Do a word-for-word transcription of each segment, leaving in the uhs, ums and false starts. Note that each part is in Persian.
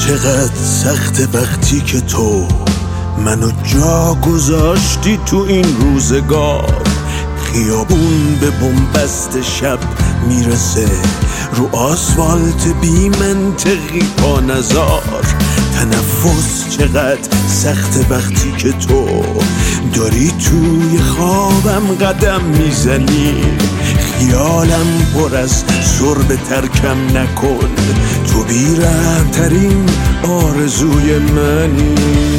چقدر سخت وقتی که تو منو جا گذاشتی تو این روزگار. خیابون به بنبست شب میرسه، رو آسفالت بی منطقی پا نزار. تنفس چقدر سخت وقتی که تو داری توی خوابم قدم میزنی. خیالم پر از سرب ترکم نکن، تو بی‌رحم‌ترین آرزوی منی.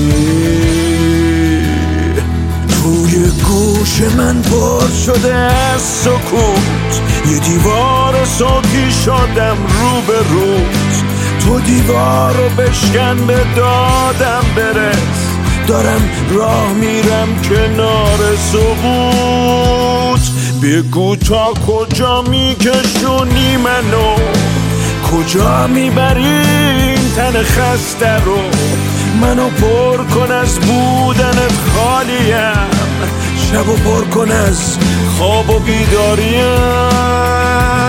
توی گوش من پر شده از سکوت، یه دیوار صوتی شدم رو به روت. تو دیوار رو بشکن به دادم برس، دارم راه میرم کنار سقوط. بگو تا کجا میکشونی منو، کجا میبری این تن خسته رو. منو پر کن از بودنت خالیم، شبو پر کن از خواب و بیداریم.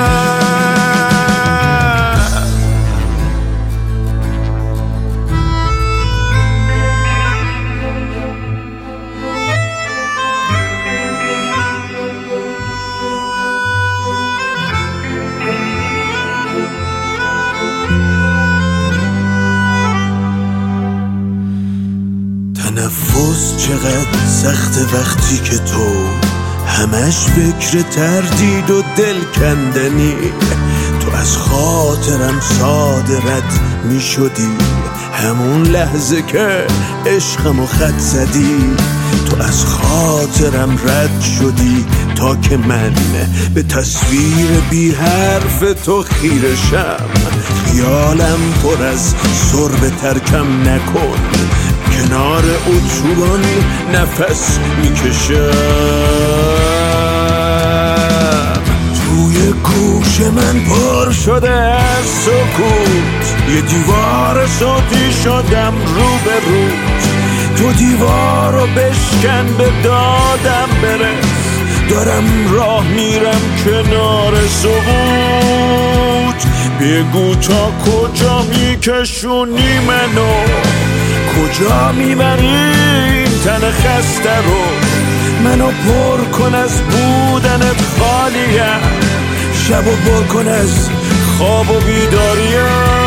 تنفس چقدر سخت وقتی که تو همش فکر تردید و دل کندنی. تو از خاطرم ساده رد می شدی، همون لحظه که عشقمو خط زدی. تو از خاطرم رد شدی تا که من به تصویر بی حرف تو خیرشم. خیالم پر از سرب ترکم نکن، کنار اتوبان نفس میکشم. توی گوش من پر شده از سکوت، یه دیوار صوتی شدم رو به روت. تو دیوار رو بشکن به دادم برس، دارم راه میرم کنار سقوط. بگو تا کجا میکشونی منو، کجا میبری این تن خسته رو. منو پر کن از بودنت خالیم، شبو پر کن از خواب و بیداریم.